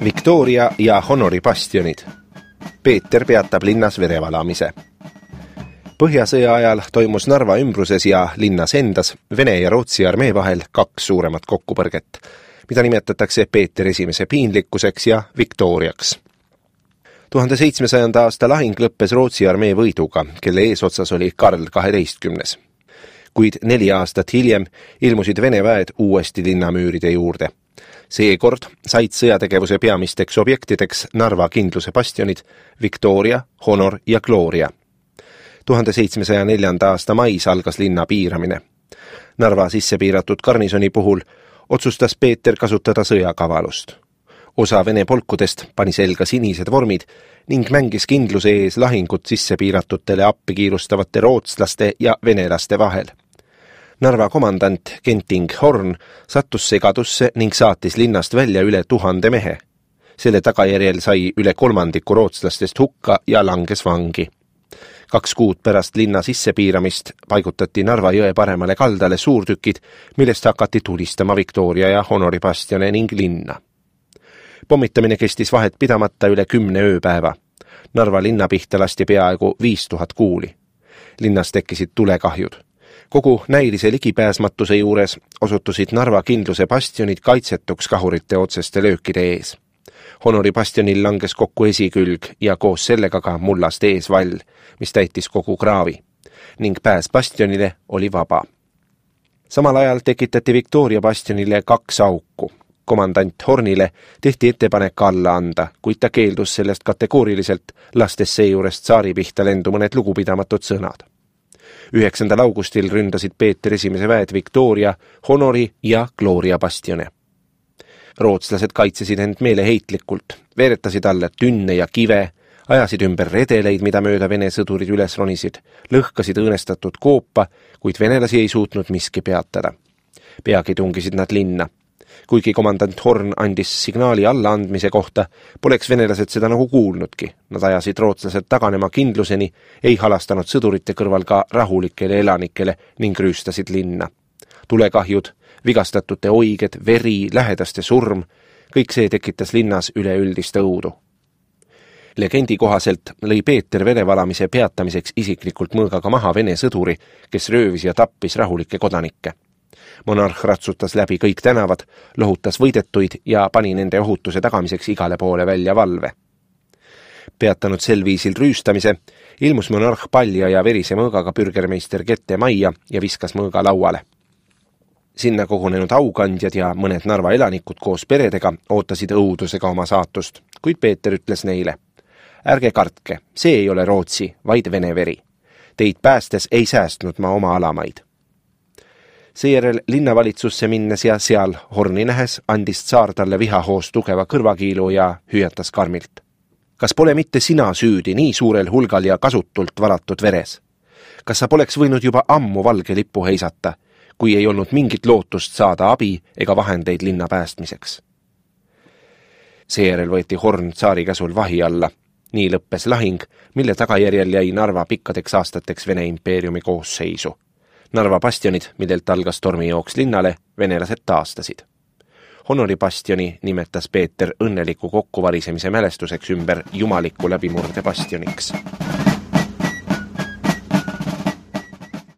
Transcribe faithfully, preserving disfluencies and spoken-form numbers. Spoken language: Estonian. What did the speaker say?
Victoria ja Honori bastionid. Peeter peatab linnas verevalamise. Põhjasõja ajal toimus Narva ümbruses ja linnas endas Vene ja Rootsi armee vahel kaks suuremat kokkupõrget, mida nimetatakse Peeter esimese piinlikkuseks ja Victoriaks. tuhande seitsmesajanda aasta lahing lõppes Rootsi armee võiduga, kelle eesotsas oli Karl kaheteistkümnes. Kuid neli aastat hiljem ilmusid Vene väed uuesti linnamüüride juurde. Seekord said sõjategevuse peamisteks objektideks Narva kindluse bastionid Victoria, Honor ja Gloria. tuhande seitsmesaja neljanda aasta mais algas linna piiramine. Narva sisse piiratud garnisoni puhul otsustas Peeter kasutada sõjakavalust. Osa Vene polkudest pani selga sinised vormid ning mängis kindluse ees lahingut sisse piiratutele appi kiirustavate rootslaste ja venelaste vahel. Narva komandant Kenting Horn sattus segadusse ning saatis linnast välja üle tuhande mehe. Selle tagajärjel sai üle kolmandiku rootslastest hukka ja langes vangi. Kaks kuud pärast linna sissepiiramist paigutati Narva jõe paremale kaldale suurtükid, millest hakati tulistama Victoria ja Honori bastione ning linna. Pommitamine kestis vahet pidamata üle kümne ööpäeva. Narva linna pihta lasti peaaegu viis tuhat kuuli. Linnas tekkisid tulekahjud. Kogu näilise ligipääsmatuse juures osutusid Narva kindluse bastionid kaitsetuks kahurite otseste löökide ees. Honori bastionil langes kokku esikülg ja koos sellega ka mullast eesvall, mis täitis kogu kraavi, ning pääs bastionile oli vaba. Samal ajal tekitati Victoria bastionile kaks auku. Komandant Hornile tehti ettepanek alla anda, kuid ta keeldus sellest kategooriliselt, lastes seejuures tsaari pihta lendu mõned lugupidamatud sõnad. üheksandal augustil ründasid Peeter esimese väed Victoria, Honori ja Gloria bastione. Rootslased kaitsesid end meeleheitlikult, veeretasid alla tünne ja kive, ajasid ümber redeleid, mida mööda Vene sõdurid üles ronisid, lõhkasid õõnestatud koopa, kuid venelasi ei suutnud miski peatada. Peagi tungisid nad linna. Kuigi komandant Horn andis signaali allaandmise kohta, poleks venelased seda nagu kuulnudki. Nad ajasid rootslased taganema kindluseni, ei halastanud sõdurite kõrval ka rahulikele elanikele ning rüüstasid linna. Tulekahjud, vigastatute oiged, veri, lähedaste surm, kõik see tekitas linnas üleüldist õudu. Legendi kohaselt lõi Peeter verevalamise peatamiseks isiklikult mõõgaga maha Vene sõduri, kes röövis ja tappis rahulikke kodanikke. Monarh ratsutas läbi kõik tänavad, lohutas võidetuid ja pani nende ohutuse tagamiseks igale poole välja valve. Peatanud sel viisil rüüstamise, ilmus monarh palja ja verise mõõgaga pürgermeister Kette majja ja viskas mõõga lauale. Sinna kogunenud aukandjad ja mõned Narva elanikud koos peredega ootasid õudusega oma saatust, kuid Peeter ütles neile: ärge kartke, see ei ole Rootsi, vaid Vene veri. Teid päästes ei säästnud ma oma alamaid. Seejärel linnavalitsusse minnes ja seal Horni nähes andis tsaar talle vihahoos tugeva kõrvakiilu ja hüüatas karmilt: kas pole mitte sina süüdi nii suurel hulgal ja kasutult valatud veres? Kas sa poleks võinud juba ammu valge lippu heisata, kui ei olnud mingit lootust saada abi ega vahendeid linna päästmiseks? Seejärel võeti Horn tsaari käsul vahi alla. Nii lõppes lahing, mille tagajärjel jäi Narva pikkadeks aastateks Vene impeeriumi koosseisu. Narva bastionid, millelt algas tormijooks linnale, venelased taastasid. Honori bastioni nimetas Peeter õnneliku kokkuvarisemise mälestuseks ümber jumaliku läbimurde bastioniks.